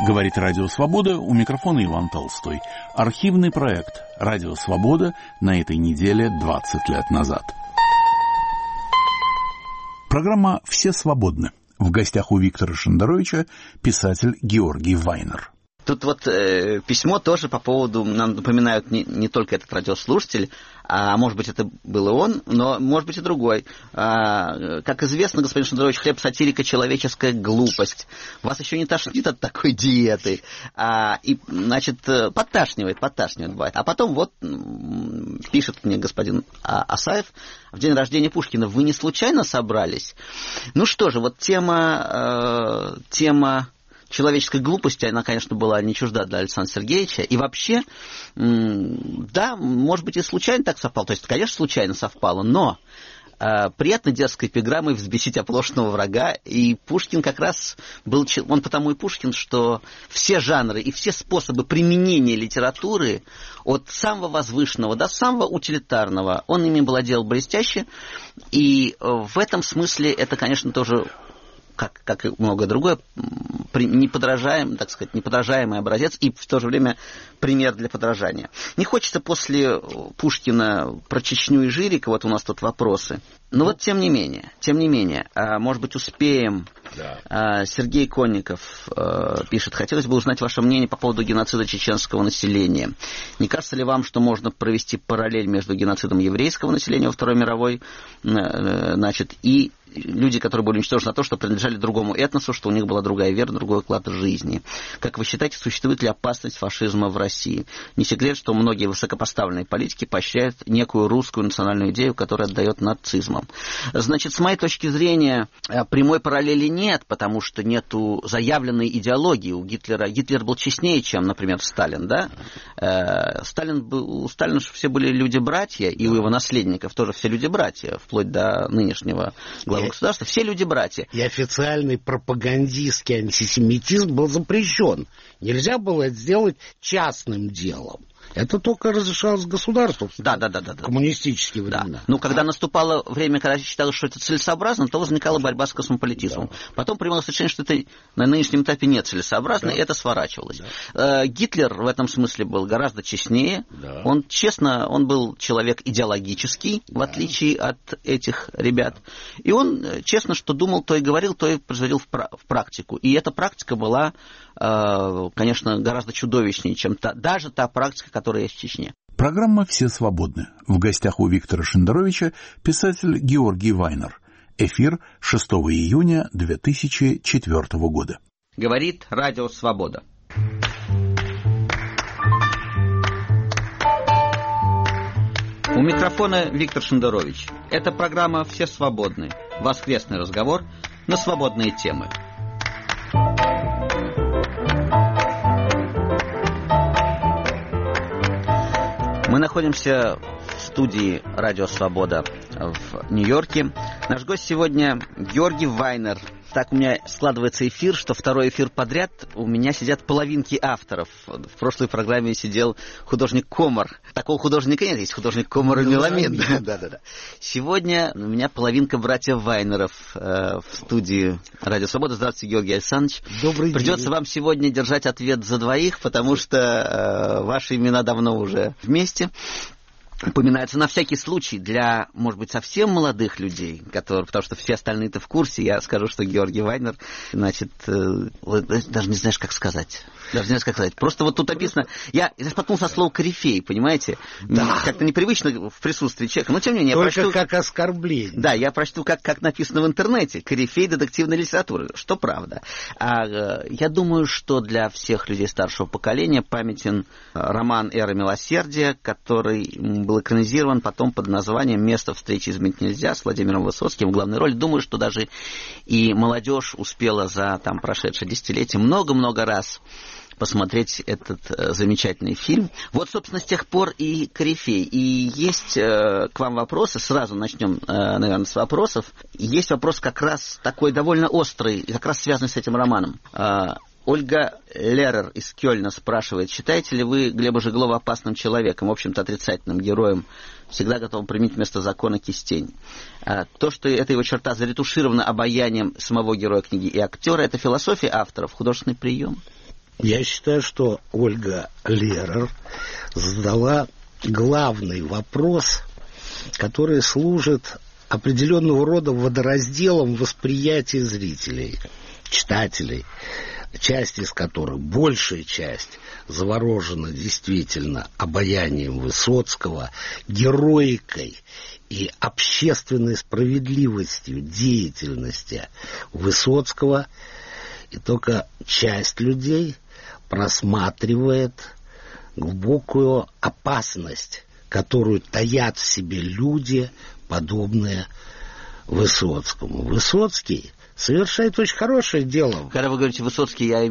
Говорит Радио Свобода, у микрофона Иван Толстой. Архивный проект Радио Свобода на этой неделе 20 лет назад. Программа «Все свободны». В гостях у Виктора Шендеровича писатель Георгий Вайнер. Тут вот письмо тоже по поводу, нам напоминают не только этот радиослушатель, а может быть это был и он, но может быть и другой. Как известно, господин Шендерович, хлеб сатирика — человеческая глупость. Вас еще не тошнит от такой диеты. И, значит, подташнивает бывает. А потом вот пишет мне господин Асаев: в день рождения Пушкина вы не случайно собрались? Ну что же, вот тема человеческой глупости, она, конечно, была не чужда для Александра Сергеевича. И вообще, да, может быть, и случайно так совпало. То есть, конечно, случайно совпало, но приятно детской эпиграммой взбесить оплошного врага. И Пушкин как раз был... Он потому и Пушкин, что все жанры и все способы применения литературы, от самого возвышенного до самого утилитарного, он ими владел блестяще. И в этом смысле это, конечно, тоже... как и многое другое, неподражаемый образец и в то же время пример для подражания. Не хочется после Пушкина про Чечню и Жирика, вот у нас тут вопросы. Но вот тем не менее, может быть, успеем. Да. Сергей Конников пишет: хотелось бы узнать ваше мнение по поводу геноцида чеченского населения. Не кажется ли вам, что можно провести параллель между геноцидом еврейского населения во Второй мировой, и люди, которые были уничтожены за то, что принадлежали другому этносу, что у них была другая вера, другой уклад жизни? Как вы считаете, существует ли опасность фашизма в России? Не секрет, что многие высокопоставленные политики поощряют некую русскую национальную идею, которая отдает нацизмом. Значит, с моей точки зрения, прямой параллели нет, потому что нету заявленной идеологии у Гитлера. Гитлер был честнее, чем, например, Сталин, да? У Сталина все были люди-братья, и у его наследников тоже все люди-братья, вплоть до нынешнего главы государства, все люди-братья. И официальный пропагандистский антисемитизм был запрещен. Нельзя было это сделать частным делом. Это только разрешалось государству в коммунистические времена. Ну, когда наступало время, когда считалось, что это целесообразно, то возникала борьба с космополитизмом. Да. Потом принималось решение, что это на нынешнем этапе нецелесообразно, и это сворачивалось. Да. Гитлер в этом смысле был гораздо честнее. Да. Он был человек идеологический, в отличие от этих ребят. И он честно, что думал, то и говорил, то и производил в практику. И эта практика была, конечно, гораздо чудовищнее, чем даже та практика, которая есть в Чечне. Программа «Все свободны». В гостях у Виктора Шендеровича писатель Георгий Вайнер. Эфир 6 июня 2004 года. Говорит Радио Свобода. У микрофона Виктор Шендерович. Это программа «Все свободны». Воскресный разговор на свободные темы. Мы находимся в студии «Радио Свобода» в Нью-Йорке. Наш гость сегодня Георгий Вайнер. Так у меня складывается эфир, что второй эфир подряд у меня сидят половинки авторов. В прошлой программе сидел художник Комар. Такого художника нет, есть художник Комар и Меламин. Да. Сегодня у меня половинка братьев Вайнеров в студии «Радио Свобода». Здравствуйте, Георгий Александрович. Добрый день. Придется вам сегодня держать ответ за двоих, потому что ваши имена давно уже вместе. Упоминается на всякий случай для, может быть, совсем молодых людей, потому что все остальные-то в курсе. Я скажу, что Георгий Вайнер, значит, даже не знаешь, как сказать. Просто вот тут написано... Я споткнулся со слова «корифей», понимаете? Да. Как-то непривычно в присутствии человека. Но, тем не менее, только я прочту... как оскорбление. Да, я прочту, как написано в интернете. «Корифей детективной литературы», что правда. Я думаю, что для всех людей старшего поколения памятен роман «Эра милосердия», который был экранизирован потом под названием «Место встречи изменить нельзя» с Владимиром Высоцким в главной роли. Думаю, что даже и молодежь успела за прошедшее десятилетие много-много раз посмотреть этот замечательный фильм. Вот, собственно, с тех пор и «Корифей». И есть к вам вопросы. Сразу начнем, наверное, с вопросов. Есть вопрос как раз такой довольно острый, как раз связанный с этим романом. Ольга Лерер из Кёльна спрашивает: считаете ли вы Глеба Жеглова опасным человеком, в общем-то отрицательным героем, всегда готовым применить вместо закона кистень? То, что эта его черта заретуширована обаянием самого героя книги и актера, это философия авторов, художественный прием? Я считаю, что Ольга Лерер задала главный вопрос, который служит определенного рода водоразделом восприятия зрителей, читателей, часть из которых, большая часть, заворожена действительно обаянием Высоцкого, героикой и общественной справедливостью деятельности Высоцкого, и только часть людей просматривает глубокую опасность, которую таят в себе люди, подобные Высоцкому. Высоцкий совершает очень хорошее дело. Когда вы говорите Высоцкий, я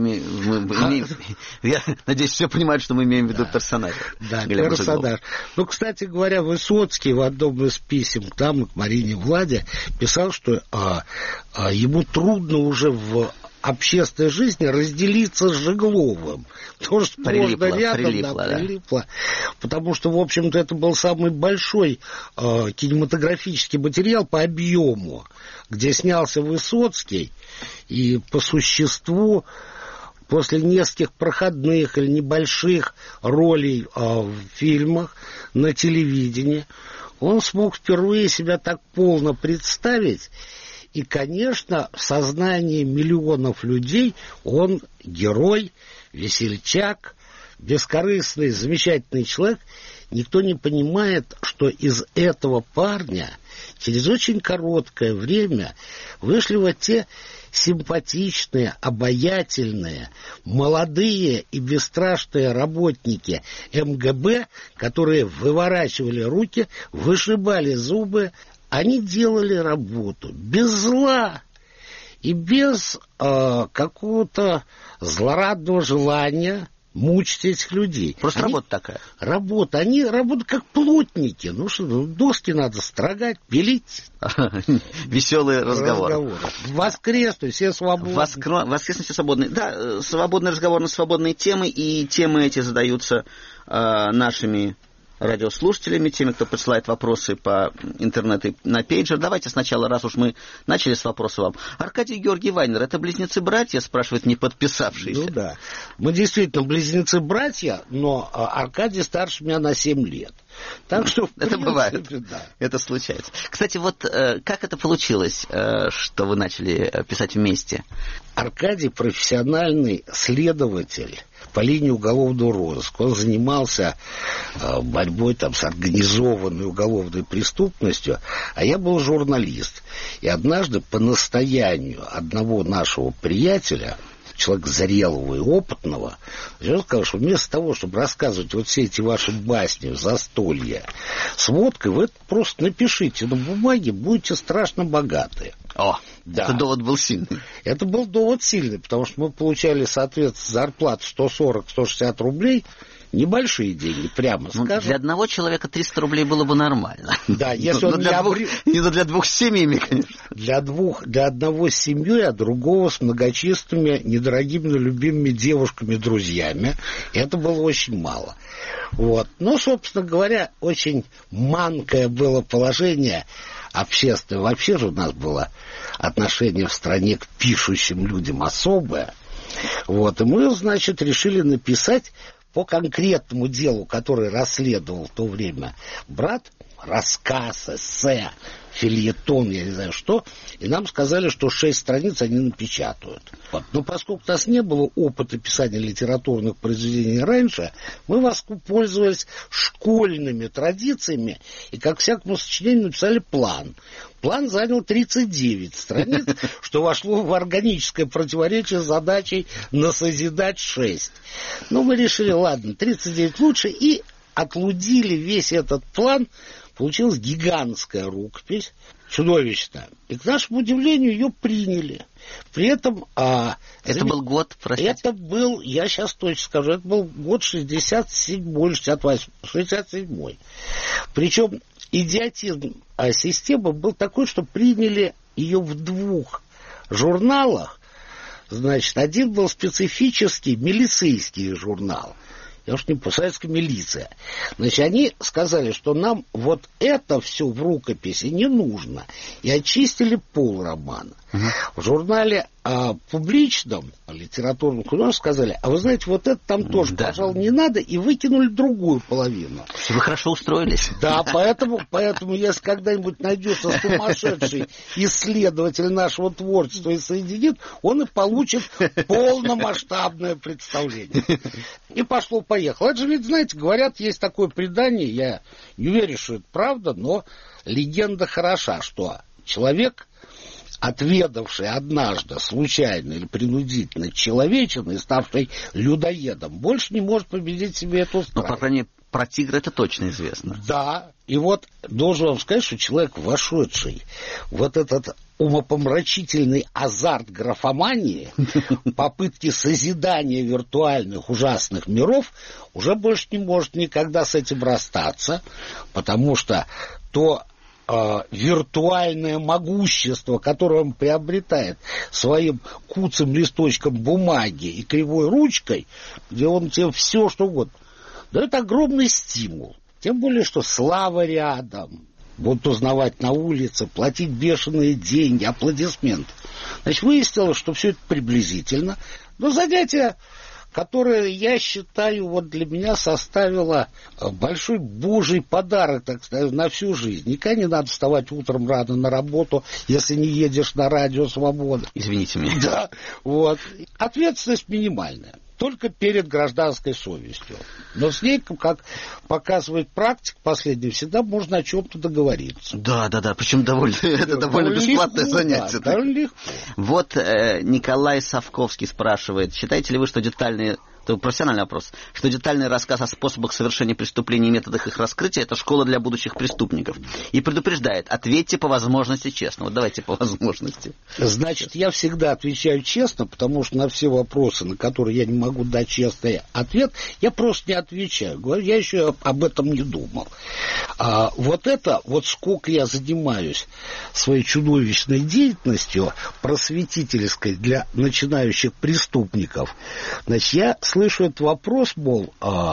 надеюсь, все понимают, что мы имеем в виду персонажа. Да, персонаж. Ну, кстати говоря, Высоцкий в одном из писем к нам, к Марине Владе, писал, что ему трудно уже в общественной жизни разделиться с Жегловым. Потому что можно рядом, прилипло. Потому что, в общем-то, это был самый большой кинематографический материал по объему, где снялся Высоцкий, и по существу после нескольких проходных или небольших ролей в фильмах на телевидении он смог впервые себя так полно представить. И, конечно, в сознании миллионов людей он герой, весельчак, бескорыстный, замечательный человек. Никто не понимает, что из этого парня через очень короткое время вышли вот те симпатичные, обаятельные, молодые и бесстрашные работники МГБ, которые выворачивали руки, вышибали зубы. Они делали работу без зла и без какого-то злорадного желания мучить этих людей. Просто работа такая. Работа. Они работают как плотники. Ну что, доски надо строгать, пилить. Веселые разговоры. Воскресный, все свободны. Воскресный, все свободны. Да, свободный разговор на свободные темы, и темы эти задаются нашими радиослушателями, теми, кто присылает вопросы по интернету на пейджер. Давайте сначала, раз уж мы начали с вопроса вам. Аркадий и Георгий Вайнер, это близнецы-братья, спрашивает не подписавшийся. Ну да. Мы действительно близнецы-братья, но Аркадий старше меня на 7 лет. Так что, это бывает, да. Это случается. Кстати, вот как это получилось, что вы начали писать вместе? Аркадий профессиональный следователь по линии уголовного розыска. Он занимался борьбой там, с организованной уголовной преступностью, а я был журналист. И однажды по настоянию одного нашего приятеля, человека зрелого и опытного, я сказал, что вместо того, чтобы рассказывать вот все эти ваши басни, застолья с водкой, вы просто напишите на бумаге, будете страшно богаты. О, да. Это довод был сильный. Это был довод сильный, потому что мы получали, соответственно, зарплату 140-160 рублей, небольшие деньги, прямо скажем. Для одного человека 300 рублей было бы нормально. Да, если он для двух с семьями, конечно. Для одного с семьей, а другого с многочисленными, недорогими, но любимыми девушками, друзьями. Это было очень мало. Вот. Но, собственно говоря, очень манкое было положение общественное. Вообще же у нас было отношение в стране к пишущим людям особое. Вот. И мы, значит, решили написать по конкретному делу, которое расследовал в то время брат, рассказ, эссе, фельетон, я не знаю что, и нам сказали, что 6 страниц они напечатают. Вот. Но поскольку у нас не было опыта писания литературных произведений раньше, мы воспользовались школьными традициями и, как всякому сочинению, написали план. План занял 39 страниц, что вошло в органическое противоречие с задачей насозидать 6. Но мы решили, ладно, 39 лучше, и отлудили весь этот план. Получилась гигантская рукопись, чудовищная. И, к нашему удивлению, ее приняли. При этом... Это был год, простите? Это был, я сейчас точно скажу, это был год 67-й, 67-й. Причем идиотизм системы был такой, что приняли ее в 2 журналах. Значит, один был специфический милицейский журнал. Я уж не помню, советская милиция. Значит, они сказали, что нам вот это все в рукописи не нужно. И очистили полромана. В журнале публичном литературном художестве сказали, а вы знаете, вот это там тоже, пожалуй, не надо, и выкинули другую половину. Вы хорошо устроились. Да, поэтому если когда-нибудь найдется сумасшедший исследователь нашего творчества и соединит, он и получит полномасштабное представление. И пошло-поехало. Это же ведь, знаете, говорят, есть такое предание, я не верю, что это правда, но легенда хороша, что человек, отведавший однажды случайно или принудительно человечину и ставший людоедом, больше не может победить себе эту страсть. Ну, по крайней мере, про тигра это точно известно. Да, и вот должен вам сказать, что человек, вошедший вот этот умопомрачительный азарт графомании, попытки созидания виртуальных ужасных миров, уже больше не может никогда с этим расстаться, потому что то виртуальное могущество, которое он приобретает своим куцым листочком бумаги и кривой ручкой, где он тебе все что угодно, дает огромный стимул. Тем более, что слава рядом, будут узнавать на улице, платить бешеные деньги, аплодисменты. Значит, выяснилось, что все это приблизительно, но занятие, которое, я считаю, вот для меня составило большой божий подарок, так сказать, на всю жизнь. Никогда не надо вставать утром рано на работу, если не едешь на радио «Свобода». Извините меня. Да, вот. Ответственность минимальная. Только перед гражданской совестью. Но с ней, как показывает практика последняя, всегда можно о чем-то договориться. Да. Причем это довольно бесплатное занятие. Да, довольно легко. Вот Николай Савковский спрашивает, считаете ли вы, что детальные... Это профессиональный вопрос. Что детальный рассказ о способах совершения преступлений и методах их раскрытия — это школа для будущих преступников. И предупреждает, ответьте по возможности честно. Вот давайте по возможности. Значит, я всегда отвечаю честно, потому что на все вопросы, на которые я не могу дать честный ответ, я просто не отвечаю. Говорю, я еще об этом не думал. Вот сколько я занимаюсь своей чудовищной деятельностью просветительской для начинающих преступников, значит, я слышу этот вопрос, мол,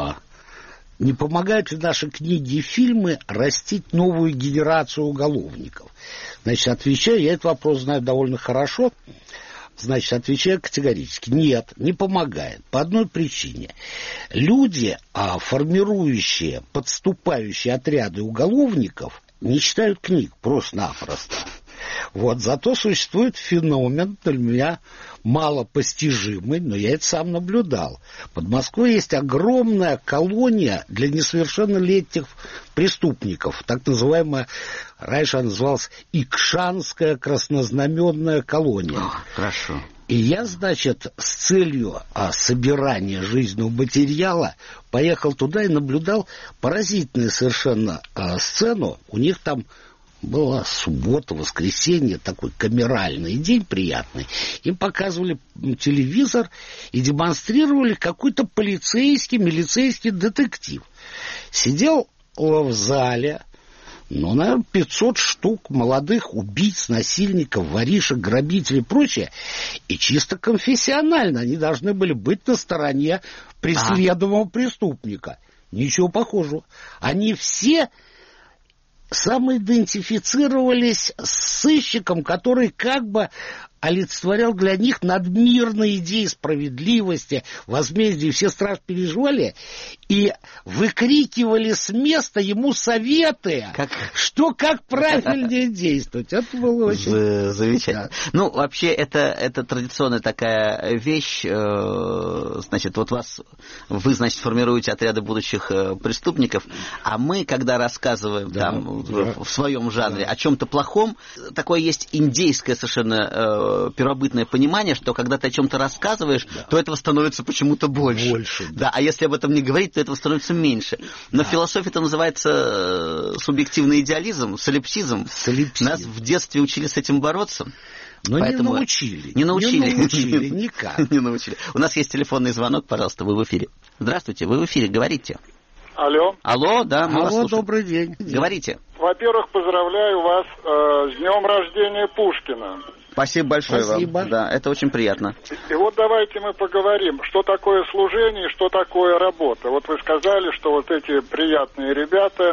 не помогают ли наши книги и фильмы растить новую генерацию уголовников? Значит, отвечаю, я этот вопрос знаю довольно хорошо, значит, отвечаю категорически. Нет, не помогает. По одной причине. Люди, формирующие, подступающие отряды уголовников, не читают книг просто-напросто. Вот, зато существует феномен, для меня малопостижимый, но я это сам наблюдал. Под Москвой есть огромная колония для несовершеннолетних преступников, так называемая, раньше она называлась Икшанская краснознаменная колония. Хорошо. И я, значит, с целью собирания жизненного материала поехал туда и наблюдал поразительную совершенно сцену. У них там была суббота, воскресенье, такой камеральный день приятный. Им показывали телевизор и демонстрировали какой-то полицейский, милицейский детектив. Сидел в зале, наверное, 500 штук молодых убийц, насильников, воришек, грабителей и прочее. И чисто конфессионально они должны были быть на стороне преследуемого преступника. Ничего похожего. Они все самоидентифицировались с сыщиком, который как бы олицетворял для них надмирные идеи справедливости, возмездия, все страшно переживали и выкрикивали с места ему советы, как правильнее действовать. Это было очень... Замечательно. Да. Ну, вообще, это традиционная такая вещь. Значит, вот вы, значит, формируете отряды будущих преступников, а мы, когда рассказываем в своем жанре о чем-то плохом, такое есть индейское совершенно первобытное понимание, что когда ты о чем-то рассказываешь, то этого становится почему-то больше. Да, а если об этом не говорить, то этого становится меньше. Но в философии это называется субъективный идеализм, солипсизм. Нас в детстве учили с этим бороться. Но поэтому... Не научили, никак. Не научили. У нас есть телефонный звонок, пожалуйста, вы в эфире. Здравствуйте, вы в эфире, говорите. Алло, да, мы вас слушаем. Добрый день. Говорите. Во-первых, поздравляю вас с днем рождения Пушкина. Спасибо большое вам. Да, это очень приятно. И вот давайте мы поговорим, что такое служение и что такое работа. Вот вы сказали, что вот эти приятные ребята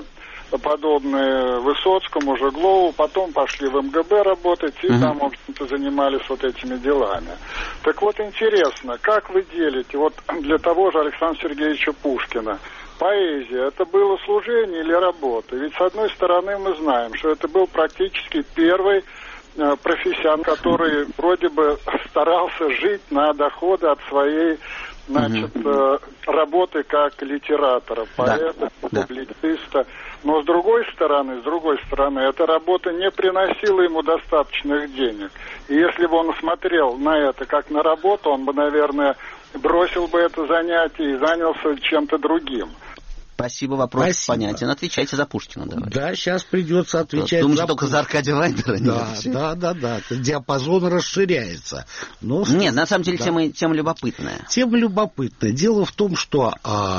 подобные Высоцкому, Жеглову, потом пошли в МГБ работать и там, в общем-то, занимались вот этими делами. Так вот, интересно, как вы делите, вот для того же Александра Сергеевича Пушкина, поэзия, это было служение или работа? Ведь, с одной стороны, мы знаем, что это был практически первый профессионал, который вроде бы старался жить на доходы от своей, значит, работы как литератора, поэта, публициста. Но с другой стороны, эта работа не приносила ему достаточных денег. И если бы он смотрел на это как на работу, он бы, наверное, бросил бы это занятие и занялся чем-то другим. Спасибо, вопрос понятен. Отвечайте за Пушкина. Давай. Да, сейчас придется отвечать. Думаю, только за Аркадия Вайнера? Да. Диапазон расширяется. Но, нет, на самом деле тема любопытная. Тема любопытная. Дело в том, что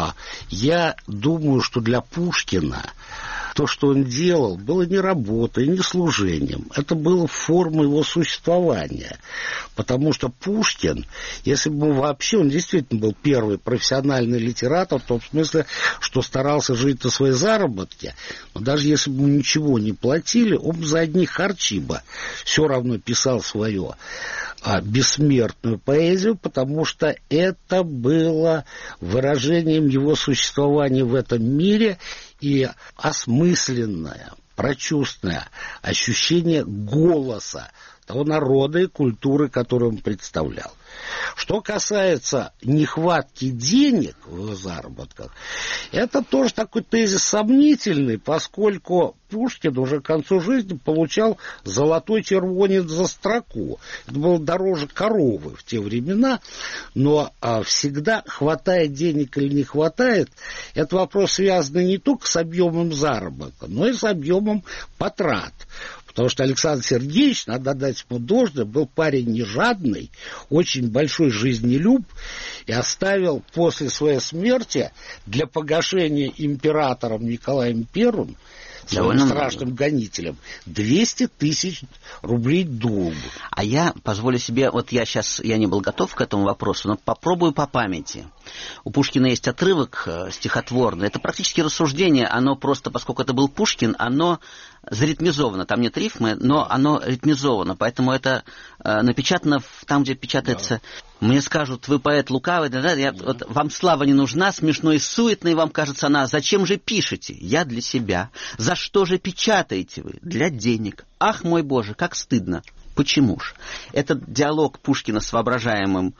я думаю, что для Пушкина то, что он делал, было не работой, не служением. Это было формой его существования. Потому что Пушкин, если бы вообще, он действительно был первый профессиональный литератор, в том смысле, что старался жить на свои заработки, но даже если бы ему ничего не платили, он бы за одни харчи бы все равно писал свое бессмертную поэзию, потому что это было выражением его существования в этом мире и осмысленное, прочувственное ощущение голоса того народа и культуры, которую он представлял. Что касается нехватки денег в заработках, это тоже такой тезис сомнительный, поскольку Пушкин уже к концу жизни получал золотой червонец за строку. Это было дороже коровы в те времена, но всегда хватает денег или не хватает, это вопрос, связанный не только с объемом заработка, но и с объемом потрат. Потому что Александр Сергеевич, надо дать ему должное, был парень не жадный, очень большой жизнелюб, и оставил после своей смерти для погашения императором Николаем I, своим страшным гонителем, 200 тысяч рублей долгу. А я позволю себе, вот я не был готов к этому вопросу, но попробую по памяти. У Пушкина есть отрывок стихотворный. Это практически рассуждение, оно просто, поскольку это был Пушкин, оно заритмизовано. Там нет рифмы, но оно ритмизовано. Поэтому это напечатано там, где печатается. Мне скажут, вы поэт лукавый, вот, вам слава не нужна, смешной и суетной вам кажется она. Зачем же пишете? Я для себя. За что же печатаете вы? Для денег. Ах, мой Боже, как стыдно. Почему ж? Этот диалог Пушкина с воображаемым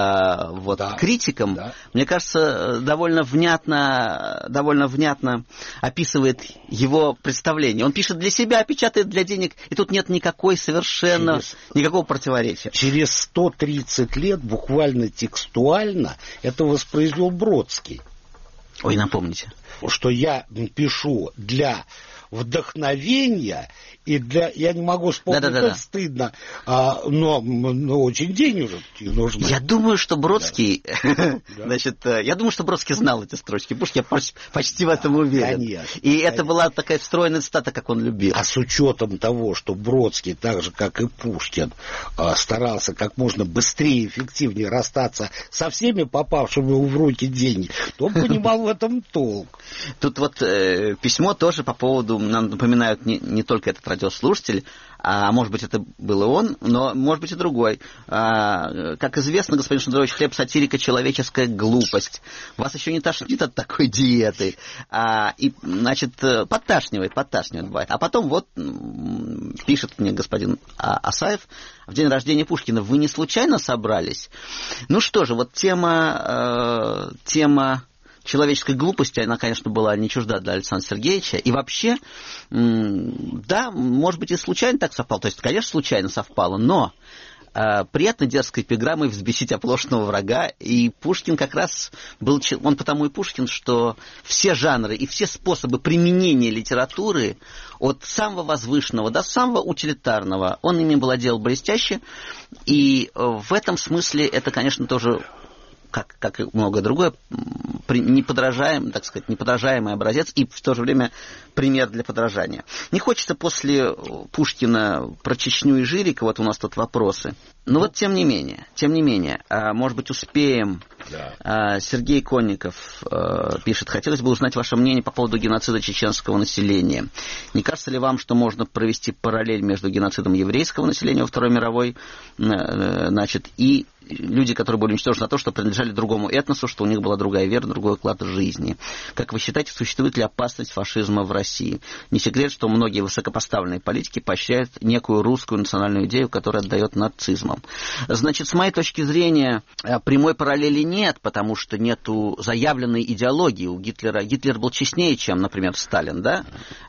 критиком, мне кажется, довольно внятно описывает его представление. Он пишет для себя, печатает для денег, и тут нет никакого противоречия. Через 130 лет, буквально текстуально, это воспроизвел Бродский. Ой, напомните. Что я пишу для вдохновения и для... Я не могу вспомнить, это стыдно, но очень денег уже нужно. Я думаю, что Бродский... я думаю, что Бродский знал эти строчки. Пушкин, я почти в этом уверен. Конечно. И это была такая встроенная цитата, как он любил. А с учетом того, что Бродский, так же, как и Пушкин, старался как можно быстрее и эффективнее расстаться со всеми попавшими в руки деньги, то он понимал в этом толк. Тут вот письмо тоже по поводу, нам напоминают не только этот радиослушатель, а может быть это был и он, но может быть и другой. Как известно, господин Шендерович, хлеб сатирика — человеческая глупость. Вас еще не тошнит от такой диеты. И, значит, подташнивает бывает. А потом вот пишет мне господин Асаев, в день рождения Пушкина: вы не случайно собрались? Ну что же, вот тема человеческой глупости, она, конечно, была не чужда для Александра Сергеевича. И вообще, да, может быть, и случайно так совпало. То есть, конечно, случайно совпало, но приятно дерзкой эпиграммой взбесить оплошного врага. И Пушкин как раз был... Он потому и Пушкин, что все жанры и все способы применения литературы, от самого возвышенного до самого утилитарного, он ими владел блестяще. И в этом смысле это, конечно, тоже... Как и многое другое, неподражаемый образец и в то же время пример для подражания. Не хочется после Пушкина про Чечню и Жирика, вот у нас тут вопросы. Но вот тем не менее, может быть, успеем. Да. Сергей Конников пишет: хотелось бы узнать ваше мнение по поводу геноцида чеченского населения. Не кажется ли вам, что можно провести параллель между геноцидом еврейского населения во Второй мировой, и люди, которые были уничтожены за то, что принадлежали другому этносу, что у них была другая вера, другой уклад жизни? Как вы считаете, существует ли опасность фашизма в России? Не секрет, что многие высокопоставленные политики поощряют некую русскую национальную идею, которая отдает нацизмом. Значит, с моей точки зрения, прямой параллели нет, потому что нету заявленной идеологии у Гитлера. Гитлер был честнее, чем, например, Сталин, да?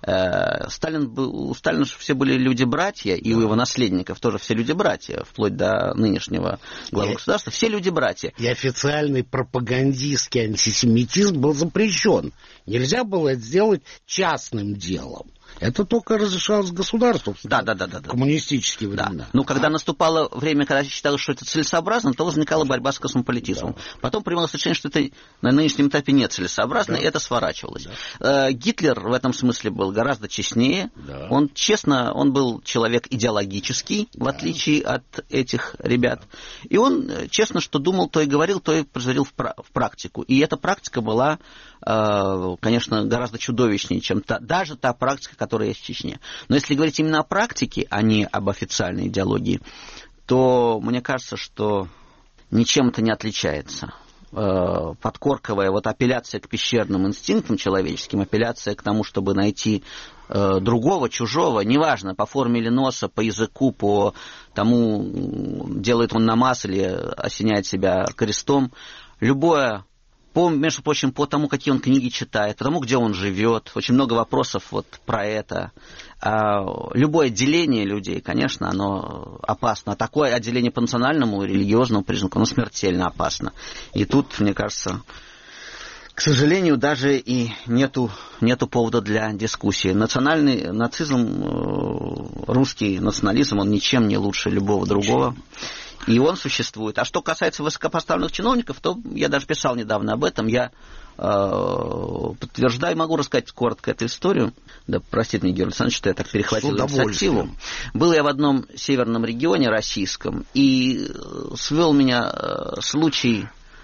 У Сталина же все были люди-братья, и у его наследников тоже все люди-братья, вплоть до нынешнего главы государства, все люди-братья. И официальный пропагандистский антисемитизм был запрещен. Нельзя было это сделать частным делом. Это только разрешалось государству в коммунистические времена. Ну, когда наступало время, когда считалось, что это целесообразно, то возникала борьба с космополитизмом. Да. Потом принималось решение, что это на нынешнем этапе нецелесообразно, и это сворачивалось. Да. Гитлер в этом смысле был гораздо честнее. Да. Он был человек идеологический, в отличие от этих ребят. И он честно, что думал, то и говорил, то и производил в практику. И эта практика была, конечно, гораздо чудовищнее, чем даже та практика, которая есть в Чечне. Но если говорить именно о практике, а не об официальной идеологии, то мне кажется, что ничем это не отличается. Подкорковая апелляция к пещерным инстинктам человеческим, апелляция к тому, чтобы найти другого, чужого, неважно, по форме или носа, по языку, по тому, делает он намаз или осеняет себя крестом, любое, между прочим, по тому, какие он книги читает, по тому, где он живет. Очень много вопросов про это. Любое отделение людей, конечно, оно опасно. А такое отделение по национальному и религиозному признаку, оно смертельно опасно. И тут, мне кажется, к сожалению, даже и нету повода для дискуссии. Национальный нацизм, русский национализм, он ничем не лучше любого другого. И он существует. А что касается высокопоставленных чиновников, то я даже писал недавно об этом. Я подтверждаю, могу рассказать коротко эту историю. Да, простите меня, Георгий Александрович, что я так перехватил инициативу. Был я в одном северном регионе российском, и свел меня случай...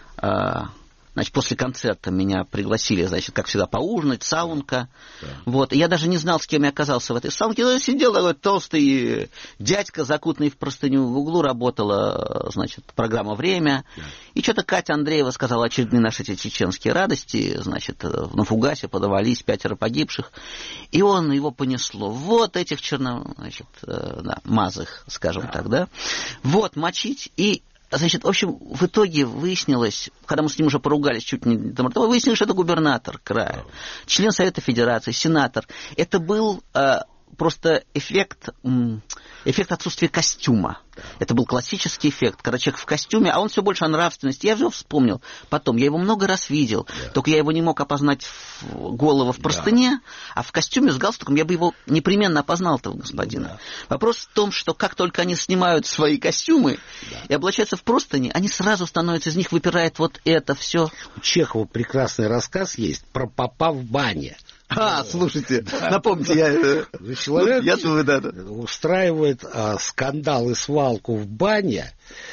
Значит, после концерта меня пригласили, значит, как всегда, поужинать, саунка. Да. И я даже не знал, с кем я оказался в этой саунке. Но сидел такой толстый дядька, закутанный в простыню. В углу работала, значит, программа «Время». Да. И что-то Катя Андреева сказала очередные наши эти чеченские радости. Значит, на фугасе подавались 5 погибших. И его понесло. Вот этих мазых, скажем так, да. Мочить. И значит, в общем, в итоге выяснилось, когда мы с ним уже поругались чуть не до морда, выяснилось, что это губернатор края, член Совета Федерации, сенатор. Это был просто эффект отсутствия костюма. Это был классический эффект, когда человек в костюме, а он все больше о нравственности. Я его вспомнил потом, я его много раз видел, только я его не мог опознать голого в простыне, а в костюме с галстуком я бы его непременно опознал, этого господина. Вопрос в том, что как только они снимают свои костюмы и облачаются в простыни, они сразу становятся, из них выпирает вот это все. У Чехова прекрасный рассказ есть про попа в бане. Слушайте, напомните, человек устраивает скандал и свалку в бане,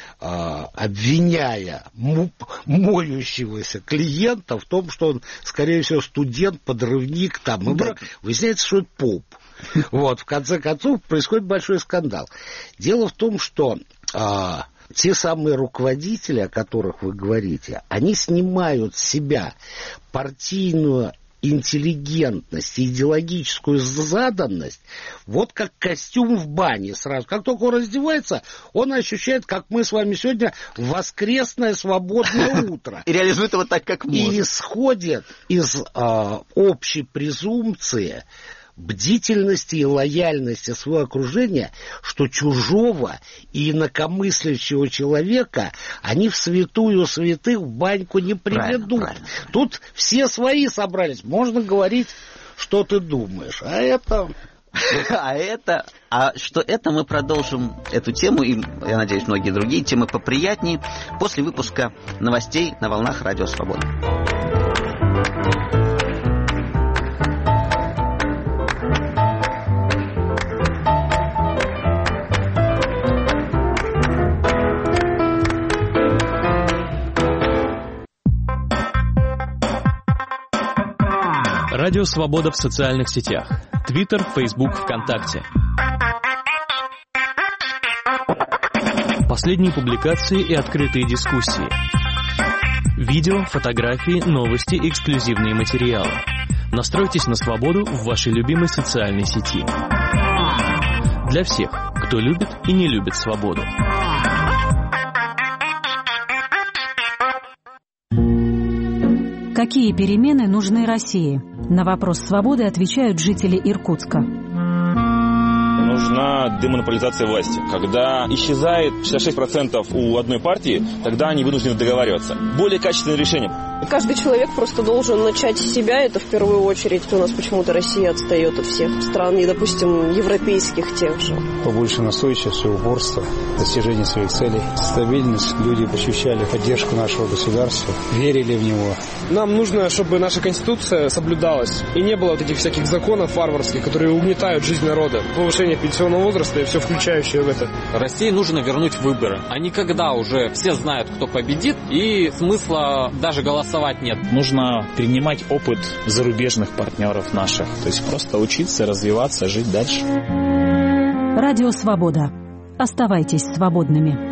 обвиняя моющегося клиента в том, что он, скорее всего, студент, подрывник, выясняется, что это поп. В конце концов, происходит большой скандал. Дело в том, что те самые руководители, о которых вы говорите, они снимают с себя партийную интеллигентность, идеологическую заданность, как костюм в бане сразу. Как только он раздевается, он ощущает, как мы с вами сегодня, воскресное свободное утро. И реализует его так, как может. И исходит из общей презумпции бдительности и лояльности своего окружения, что чужого и инакомыслящего человека они в святую святых в баньку не приведут. Правильно. Тут все свои собрались. Можно говорить, что ты думаешь. Что это мы продолжим эту тему, и, я надеюсь, многие другие темы поприятнее после выпуска новостей на волнах Радио Свобода. Радио «Свобода» в социальных сетях. Твиттер, Фейсбук, ВКонтакте. Последние публикации и открытые дискуссии. Видео, фотографии, новости, эксклюзивные материалы. Настройтесь на свободу в вашей любимой социальной сети. Для всех, кто любит и не любит свободу. Какие перемены нужны России? На вопрос свободы отвечают жители Иркутска. Нужна демонополизация власти. Когда исчезает 66% у одной партии, тогда они вынуждены договариваться. Более качественное решение. Каждый человек просто должен начать с себя, это в первую очередь. У нас почему-то Россия отстает от всех стран, и, допустим, европейских тех же. Побольше настойчивости, упорства, достижения своих целей, стабильность. Люди ощущали поддержку нашего государства, верили в него. Нам нужно, чтобы наша Конституция соблюдалась, и не было вот этих всяких законов варварских, которые угнетают жизнь народа. Повышение пенсионного возраста и все включающее в это. России нужно вернуть выборы. А не когда уже все знают, кто победит, и смысла даже голосовать нет. Нужно перенимать опыт зарубежных партнеров наших. То есть просто учиться, развиваться, жить дальше. Радио «Свобода». Оставайтесь свободными.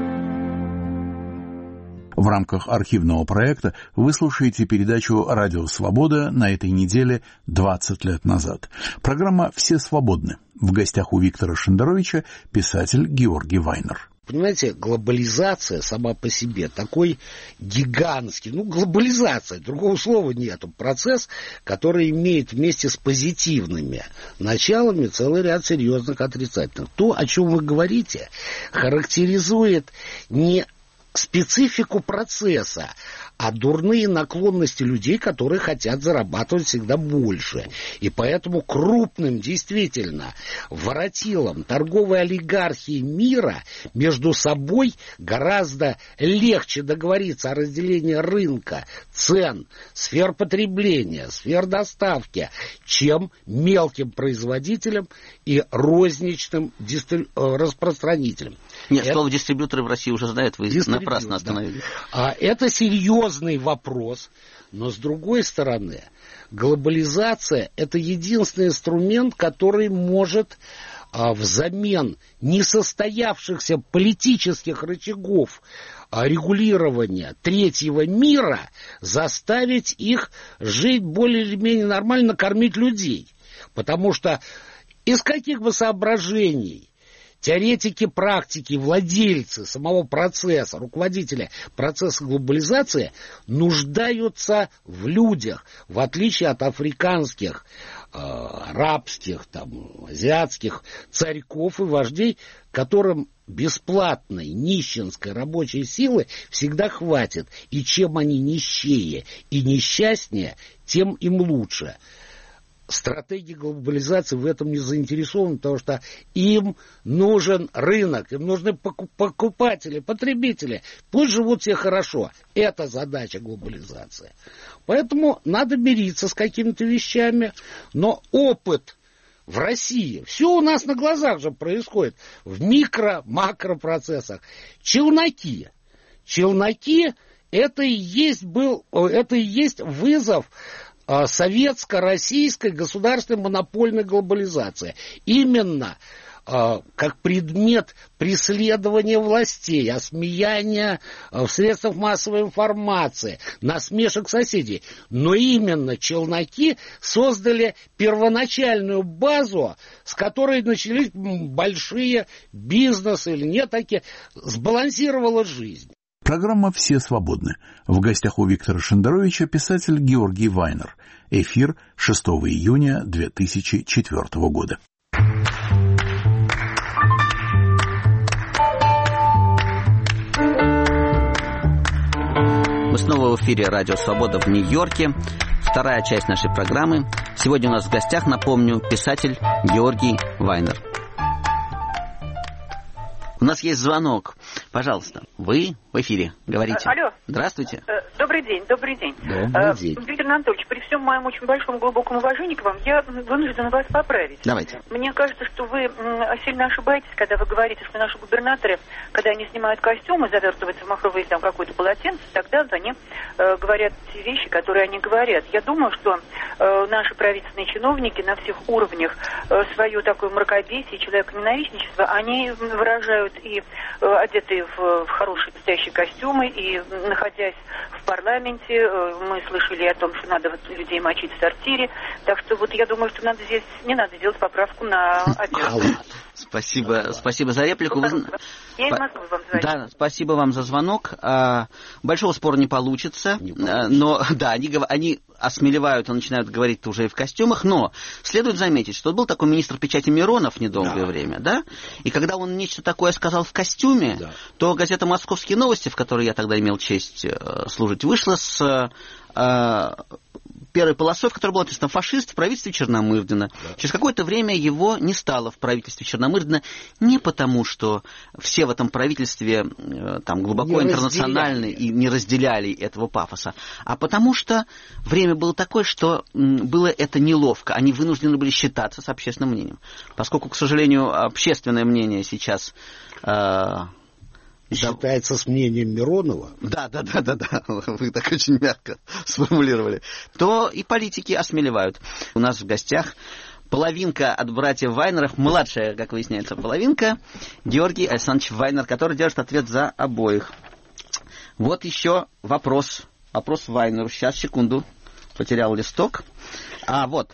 В рамках архивного проекта вы слушаете передачу «Радио Свобода» на этой неделе 20 лет назад. Программа «Все свободны». В гостях у Виктора Шендеровича писатель Георгий Вайнер. Понимаете, глобализация сама по себе такой гигантский, глобализация, другого слова нету, процесс, который имеет вместе с позитивными началами целый ряд серьезных отрицательных. То, о чем вы говорите, характеризует не специфику процесса, а дурные наклонности людей, которые хотят зарабатывать всегда больше. И поэтому крупным, действительно, воротилам торговой олигархии мира между собой гораздо легче договориться о разделении рынка, цен, сфер потребления, сфер доставки, чем мелким производителям и розничным распространителям. Нет, слово дистрибьюторы в России уже знают, вы напрасно остановились. Да. Это серьезный вопрос, но с другой стороны, глобализация – это единственный инструмент, который может взамен несостоявшихся политических рычагов регулирования третьего мира заставить их жить более или менее нормально, кормить людей. Потому что из каких бы соображений теоретики практики, владельцы самого процесса, руководители процесса глобализации нуждаются в людях, в отличие от африканских, арабских, азиатских царьков и вождей, которым бесплатной нищенской рабочей силы всегда хватит. И чем они нищее и несчастнее, тем им лучше. Стратегии глобализации в этом не заинтересованы, потому что им нужен рынок, им нужны покупатели, потребители. Пусть живут все хорошо. Это задача глобализации. Поэтому надо мириться с какими-то вещами. Но опыт в России, все у нас на глазах же происходит, в микро-макропроцессах. Челноки, это и есть вызов советско-российской государственной монопольной глобализации. Именно как предмет преследования властей, осмеяния в средствах массовой информации, насмешек соседей. Но именно челноки создали первоначальную базу, с которой начались большие бизнесы или нет, такие, сбалансировала жизнь. Программа «Все свободны». В гостях у Виктора Шендеровича писатель Георгий Вайнер. Эфир 6 июня 2004 года. Мы снова в эфире «Радио Свобода» в Нью-Йорке. Вторая часть нашей программы. Сегодня у нас в гостях, напомню, писатель Георгий Вайнер. У нас есть звонок. Пожалуйста, вы в эфире. Говорите. Алло. Здравствуйте. Добрый день. Добрый день. Виктор Анатольевич, при всем моем очень большом глубоком уважении к вам, я вынуждена вас поправить. Давайте. Мне кажется, что вы сильно ошибаетесь, когда вы говорите, что наши губернаторы, когда они снимают костюмы, завертываются в махровые там какое-то полотенце, тогда они говорят те вещи, которые они говорят. Я думаю, что наши правительственные чиновники на всех уровнях свое такое мракобесие, человеконенавистничество, они выражают и одетые в хорошие настоящие костюмы, и находясь в парламенте, мы слышали о том, что надо людей мочить в сортире. Так что вот я думаю, что не надо делать поправку на одежду. Спасибо за реплику. Я из Москвы вам звоню. Да, спасибо вам за звонок. Большого спора не получится. Но да, они осмелевают и начинают говорить уже и в костюмах. Но следует заметить, что был такой министр печати Миронов недолгое время, да? И когда он нечто такое сказал в костюме, то газета «Московские новости», в которой я тогда имел честь служить, вышла с первой полосой, в которой было написано «фашист в правительстве Черномырдина». Через какое-то время его не стало в правительстве Черномырдина не потому, что все в этом правительстве там глубоко интернациональны и не разделяли этого пафоса, а потому что время было такое, что было это неловко. Они вынуждены были считаться с общественным мнением. Поскольку, к сожалению, общественное мнение сейчас... считается с мнением Миронова. Да, вы так очень мягко сформулировали. То и политики осмелевают. У нас в гостях половинка от братьев Вайнеров, младшая, как выясняется, половинка, Георгий Александрович Вайнер, который держит ответ за обоих. Вот еще вопрос. Вопрос Вайнеру. Сейчас, секунду. Потерял листок. Вот.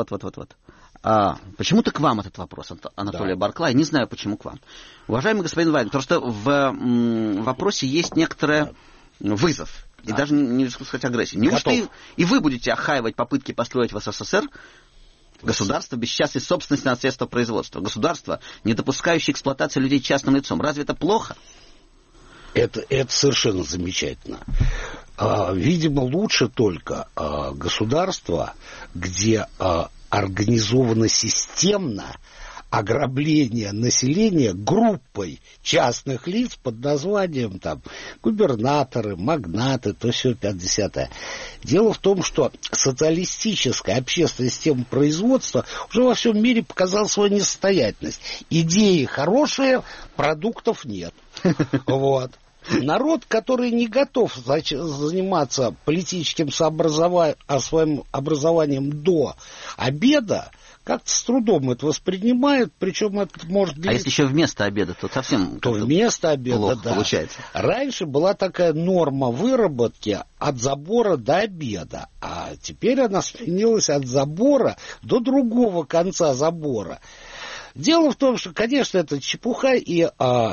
Почему-то к вам этот вопрос, Анатолий Барклай. Не знаю, почему к вам. Уважаемый господин Вайнер, потому что в вопросе есть некоторый вызов. И даже не сказать агрессии. Неужто и вы будете охаивать попытки построить в СССР государство без частной собственности на средства производства? Государство, не допускающее эксплуатации людей частным лицом. Разве это плохо? Это совершенно замечательно. Видимо, лучше только государство, где организовано системно ограбление населения группой частных лиц под названием там губернаторы, магнаты, то все 50-е. Дело в том, что социалистическая общественная система производства уже во всем мире показала свою несостоятельность. Идеи хорошие, продуктов нет. Вот. Народ, который не готов заниматься политическим своим образованием до обеда, как-то с трудом это воспринимает, причем это может... А если еще вместо обеда, то совсем... То вместо обеда, плохо получается. Раньше была такая норма выработки от забора до обеда, а теперь она сменилась от забора до другого конца забора. Дело в том, что, конечно, это чепуха и...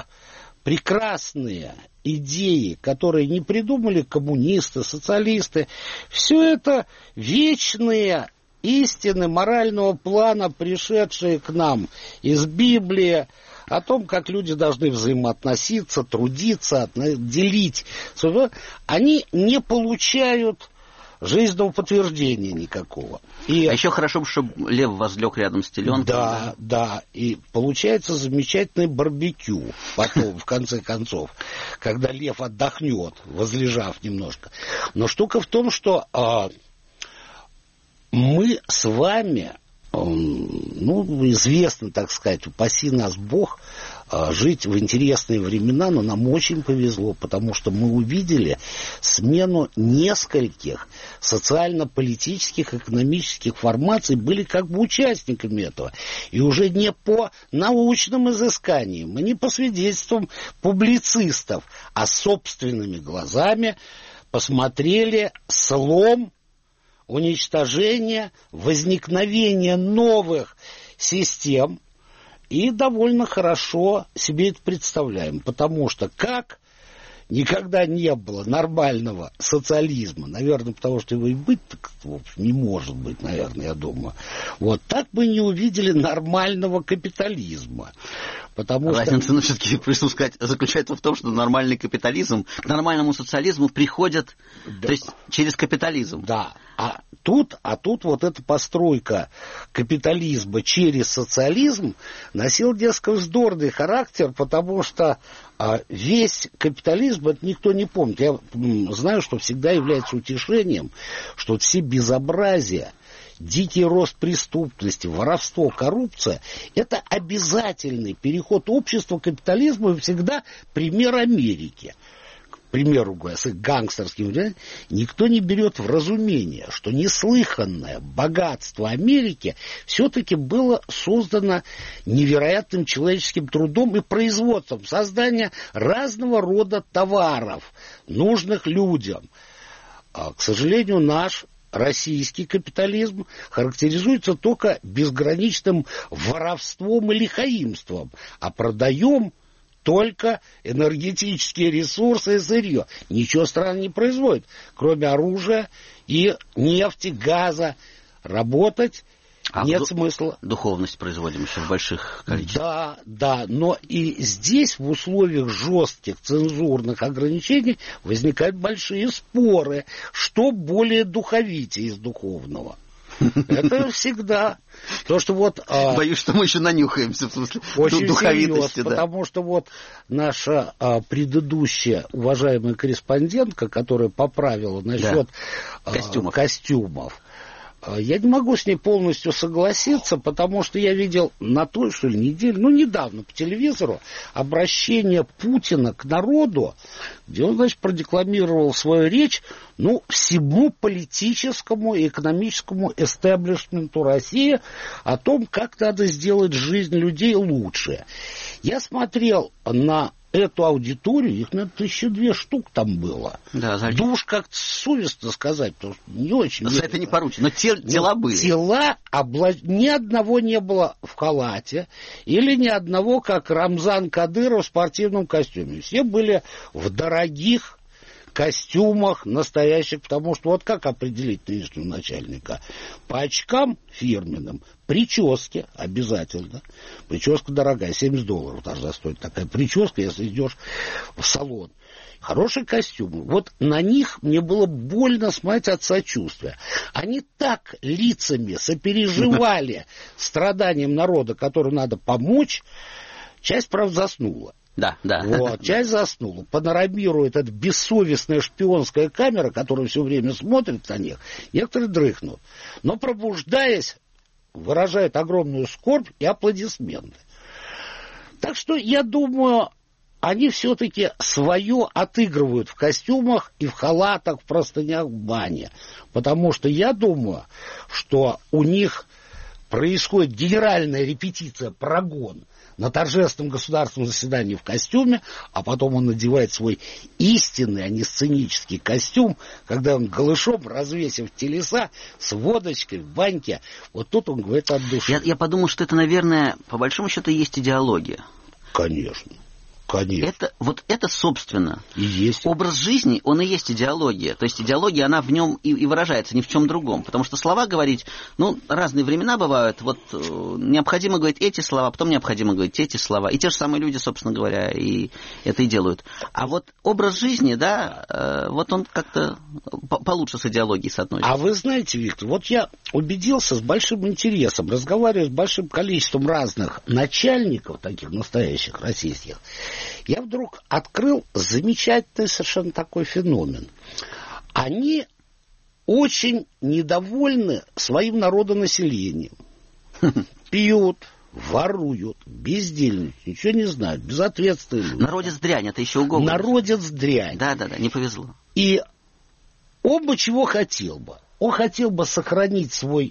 прекрасные идеи, которые не придумали коммунисты, социалисты, все это вечные истины морального плана, пришедшие к нам из Библии, о том, как люди должны взаимоотноситься, трудиться, делить. Они не получают жизненного подтверждения никакого. А еще хорошо бы, чтобы лев возлег рядом с теленком. Да. И получается замечательный барбекю потом, в конце концов, когда лев отдохнет, возлежав немножко. Но штука в том, что мы с вами, известно, так сказать, упаси нас Бог, жить в интересные времена, но нам очень повезло, потому что мы увидели смену нескольких социально-политических, экономических формаций, были как бы участниками этого. И уже не по научным изысканиям, и не по свидетельствам публицистов, а собственными глазами посмотрели слом, уничтожение, возникновение новых систем, и довольно хорошо себе это представляем, потому что как никогда не было нормального социализма, наверное, потому что его и быть не может быть, наверное, я думаю, вот так мы не увидели нормального капитализма. Разница, все-таки пришлось сказать, заключается в том, что нормальный капитализм к нормальному социализму приходит, то есть через капитализм. Да. А тут вот эта постройка капитализма через социализм носила, дескать, вздорный характер, потому что весь капитализм, это никто не помнит. Я знаю, что всегда является утешением, что все безобразия, дикий рост преступности, воровство, коррупция – это обязательный переход общества к капитализму, и всегда пример Америки. К примеру, с их гангстерским, никто не берет в разумение, что неслыханное богатство Америки все-таки было создано невероятным человеческим трудом и производством, создания разного рода товаров, нужных людям. К сожалению, наш российский капитализм характеризуется только безграничным воровством и лихаимством, а продаем только энергетические ресурсы и сырье. Ничего страна не производит, кроме оружия и нефти, газа. Работать нет смысла. Духовность производим еще в больших количествах. Да, но и здесь в условиях жестких цензурных ограничений возникают большие споры, что более духовитее из духовного. Это всегда. То, что вот, боюсь, что мы еще нанюхаемся, в смысле очень духовитости. Всерьез, потому что вот наша предыдущая уважаемая корреспондентка, которая поправила насчет костюмов, я не могу с ней полностью согласиться, потому что я видел на той, что ли, неделе, недавно по телевизору обращение Путина к народу, где он, значит, продекламировал свою речь, всему политическому и экономическому эстеблишменту России о том, как надо сделать жизнь людей лучше. Я смотрел на эту аудиторию, их, наверное, 1200 штук там было. Да, да уж как-то совестно сказать, потому что не очень... За это не поручено, но тела были. Тела, ни одного не было в халате, или ни одного, как Рамзан Кадыров в спортивном костюме. Все были в дорогих костюмах настоящих, потому что вот как определить нынешнего начальника? По очкам фирменным, прическе обязательно. Прическа дорогая, $70 должна стоить такая прическа, если идешь в салон. Хорошие костюмы. Вот на них мне было больно смотреть от сочувствия. Они так лицами сопереживали страданиям народа, которому надо помочь. Часть, правда, заснула. Да. Вот, часть заснула. Панорамирует эта бессовестная шпионская камера, которая все время смотрит на них. Некоторые дрыхнут. Но, пробуждаясь, выражают огромную скорбь и аплодисменты. Так что, я думаю, они все-таки свое отыгрывают в костюмах и в халатах, в простынях, в бане. Потому что я думаю, что у них происходит генеральная репетиция, прогон на торжественном государственном заседании в костюме, а потом он надевает свой истинный, а не сценический костюм, когда он голышом, развесив телеса, с водочкой в баньке. Вот тут он говорит от души. Я подумал, что это, наверное, по большому счету, и есть идеология. Конечно. Это, собственно, и есть. Образ жизни, он и есть идеология. То есть идеология, она в нем и выражается, ни в чем другом. Потому что слова говорить, разные времена бывают. Вот необходимо говорить эти слова, потом необходимо говорить эти слова. И те же самые люди, собственно говоря, и это и делают. А вот образ жизни, вот он как-то получше с идеологией соотносится. А вы знаете, Виктор, вот я убедился с большим интересом, разговаривая с большим количеством разных начальников, таких настоящих российских, я вдруг открыл замечательный совершенно такой феномен. Они очень недовольны своим народонаселением. Пьют, воруют, бездельничают, ничего не знают, безответственные люди. Народец дрянь, это еще угодно. Народец дрянь. Да, не повезло. И он бы чего хотел бы? Он хотел бы сохранить свой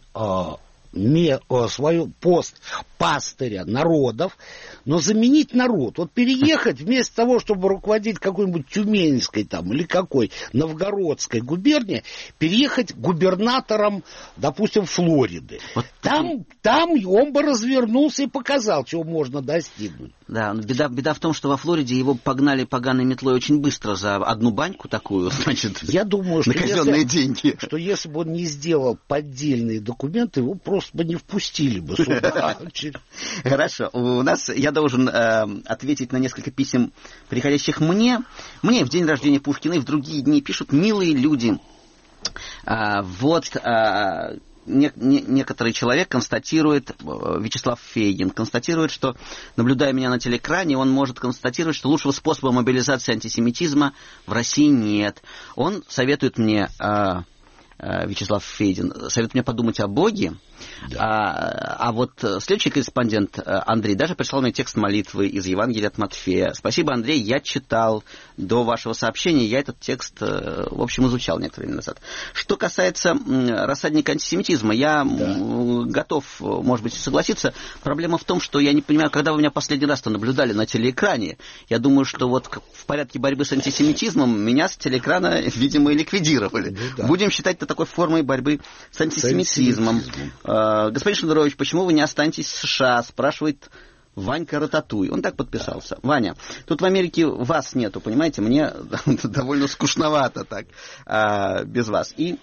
пост пастыря народов, но заменить народ. Вот переехать вместо того, чтобы руководить какой-нибудь Тюменской или какой Новгородской губернии, переехать губернатором, допустим, Флориды. Вот там он бы развернулся и показал, чего можно достигнуть. Да, беда в том, что во Флориде его погнали поганой метлой очень быстро за одну баньку такую, значит, я думаю, что казенные деньги. Что если бы он не сделал поддельные документы, его просто бы не впустили бы сюда. Хорошо. Я должен ответить на несколько писем, приходящих мне. Мне в день рождения Пушкина и в другие дни пишут милые люди. Некоторый человек констатирует, Вячеслав Фейгин, констатирует, что, наблюдая меня на телеэкране, он может констатировать, что лучшего способа мобилизации антисемитизма в России нет. Он советует мне, Вячеслав Фейгин, советует мне подумать о Боге. Да. А вот следующий корреспондент Андрей даже прислал мне текст молитвы из Евангелия от Матфея. Спасибо, Андрей, я читал до вашего сообщения, я этот текст, в общем, изучал некоторое время назад. Что касается рассадника антисемитизма, я готов, может быть, согласиться. Проблема в том, что я не понимаю, когда вы меня последний раз-то наблюдали на телеэкране. Я думаю, что вот в порядке борьбы с антисемитизмом меня с телеэкрана, видимо, и ликвидировали. Будем считать это такой формой борьбы с антисемитизмом. Господин Шендерович, почему вы не останетесь в США? Спрашивает Ванька Рататуй. Он так подписался. Ваня, тут в Америке вас нету, понимаете? Мне довольно скучновато так, без вас. И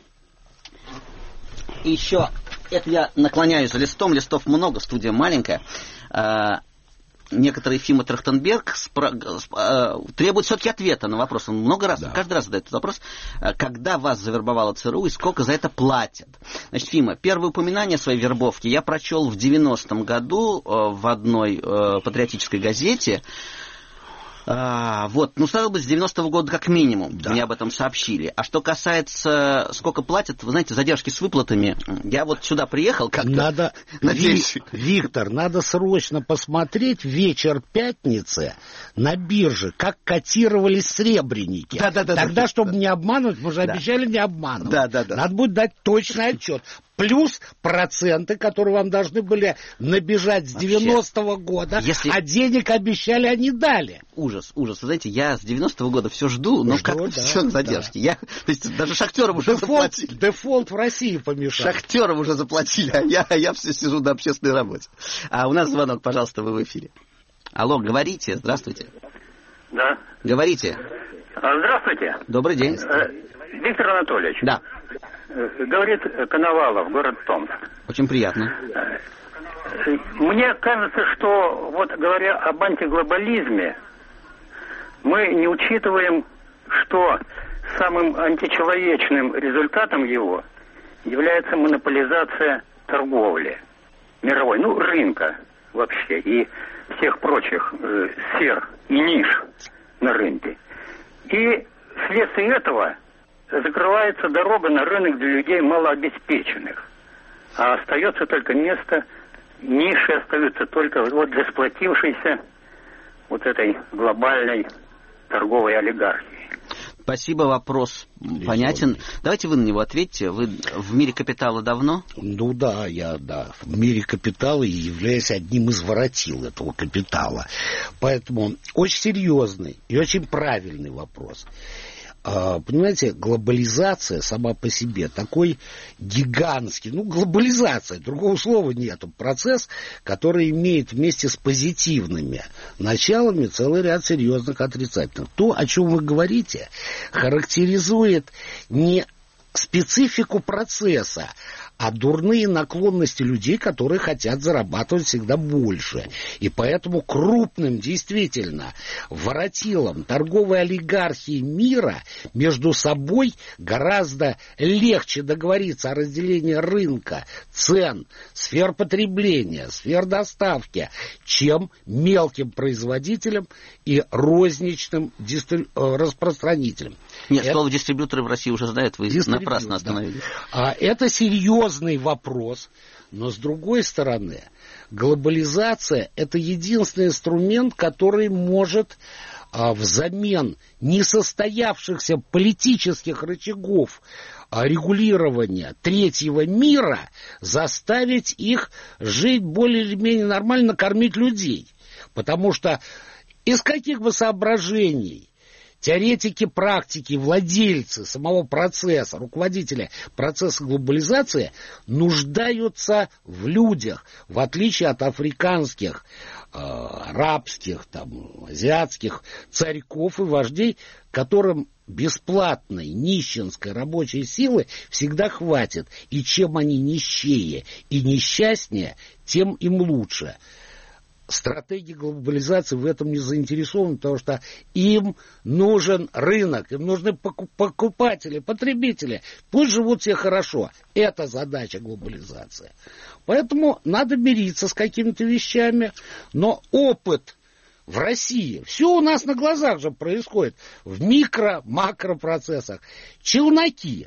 еще, это я наклоняюсь за листом, листов много, студия маленькая. Некоторые Фима Трахтенберг требуют все-таки ответа на вопрос. Он много раз, каждый раз задает этот вопрос. Когда вас завербовала ЦРУ и сколько за это платят? Значит, Фима, первое упоминание своей вербовки я прочел в 90-м году в одной патриотической газете. Вот, стало быть, с 90-го года как минимум, мне об этом сообщили. А что касается, сколько платят, вы знаете, задержки с выплатами, я вот сюда приехал как-то... Виктор, надо срочно посмотреть вечер пятницы на бирже, как котировались сребреники. Тогда, чтобы не обманывать, мы же обещали не обманывать. Надо будет дать точный отчет. Плюс проценты, которые вам должны были набежать с 90-го года, а денег обещали, они дали. Ужас. Вы знаете, я с 90-го года все жду, но как-то все задержки. То есть даже шахтерам уже заплатили. Дефолт в России помешал. Шахтерам уже заплатили, а я все сижу на общественной работе. А у нас звонок, пожалуйста, вы в эфире. Алло, говорите, здравствуйте. Да. Говорите. Здравствуйте. Добрый день. Виктор Анатольевич. Да. Говорит Коновалов, город Томск. Очень приятно. Мне кажется, что, вот говоря об антиглобализме, мы не учитываем, что самым античеловечным результатом его является монополизация торговли мировой, рынка вообще, и всех прочих сфер и ниш на рынке. И вследствие этого закрывается дорога на рынок для людей малообеспеченных. А остается только место, ниши остаются только вот для сплотившейся вот этой глобальной торговой олигархии. Спасибо, вопрос понятен. Давайте вы на него ответьте. Вы в мире капитала давно? Я в мире капитала и являюсь одним из воротил этого капитала. Поэтому очень серьезный и очень правильный вопрос. Понимаете, глобализация сама по себе такой гигантский, глобализация, другого слова нету, процесс, который имеет вместе с позитивными началами целый ряд серьезных отрицательных. То, о чем вы говорите, характеризует не специфику процесса, а дурные наклонности людей, которые хотят зарабатывать всегда больше. И поэтому крупным, действительно, воротилам торговой олигархии мира между собой гораздо легче договориться о разделении рынка, цен, сфер потребления, сфер доставки, чем мелким производителям и розничным распространителям. Нет, слово дистрибьюторы в России уже знают, вы напрасно остановились. Это серьезный вопрос, но с другой стороны, глобализация – это единственный инструмент, который может взамен несостоявшихся политических рычагов регулирования третьего мира заставить их жить более или менее нормально, кормить людей. Потому что из каких бы соображений теоретики практики, владельцы самого процесса, руководители процесса глобализации нуждаются в людях, в отличие от африканских, арабских, азиатских царьков и вождей, которым бесплатной нищенской рабочей силы всегда хватит. И чем они нищее и несчастнее, тем им лучше. стратегии глобализации в этом не заинтересованы, потому что им нужен рынок, им нужны покупатели, потребители. Пусть живут все хорошо. Это задача глобализации. Поэтому надо мириться с какими-то вещами, но опыт в России, все у нас на глазах же происходит, в микро-макропроцессах. Челноки,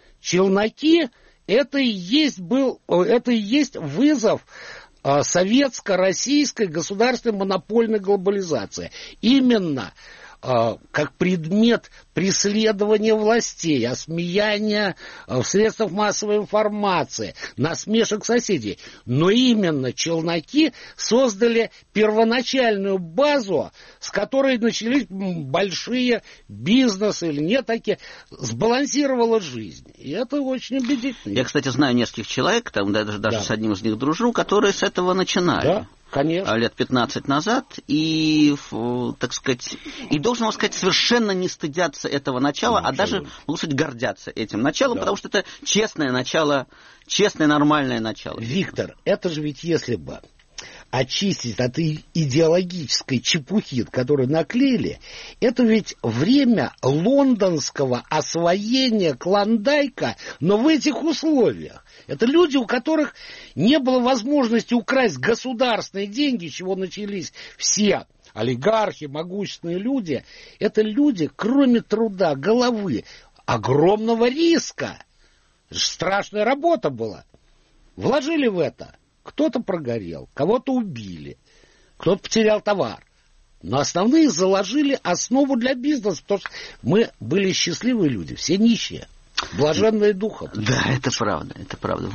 это и есть вызов советско-российской государственной монопольной глобализации. Именно как предмет преследования властей, осмеяния в средствах массовой информации, насмешек соседей. Но именно челноки создали первоначальную базу, с которой начались большие бизнесы или не такие, сбалансировала жизнь. И это очень убедительно. Я, кстати, знаю нескольких человек, там даже с одним из них дружу, которые с этого начинали. Да. Конечно. Лет 15 назад, и, так сказать, и должен вам сказать, совершенно не стыдятся этого начала, а даже, могу сказать, гордятся этим началом, потому что это честное начало, честное, нормальное начало. Виктор, это же ведь если бы очистить от идеологической чепухи, которую наклеили, это ведь время лондонского освоения Клондайка, но в этих условиях. Это люди, у которых не было возможности украсть государственные деньги, с чего начались все олигархи, могущественные люди. Это люди, кроме труда, головы, огромного риска. Страшная работа была. Вложили в это. Кто-то прогорел, кого-то убили, кто-то потерял товар. Но основные заложили основу для бизнеса, потому что мы были счастливые люди, все нищие, блаженные духом. Да, это правда, это правда.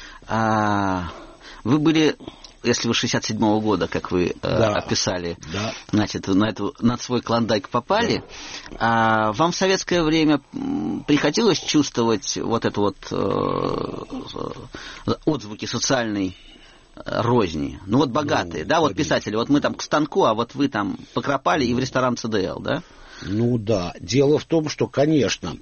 Вы были, если вы 67-го года, как вы описали, значит, на свой Клондайк попали, вам в советское время приходилось чувствовать вот это отзвуки социальной розни? Ну вот богатые, да, вот писатели, вот мы там к станку, а вот вы там покропали и в ресторан ЦДЛ, да? Ну да, дело в том, что, конечно,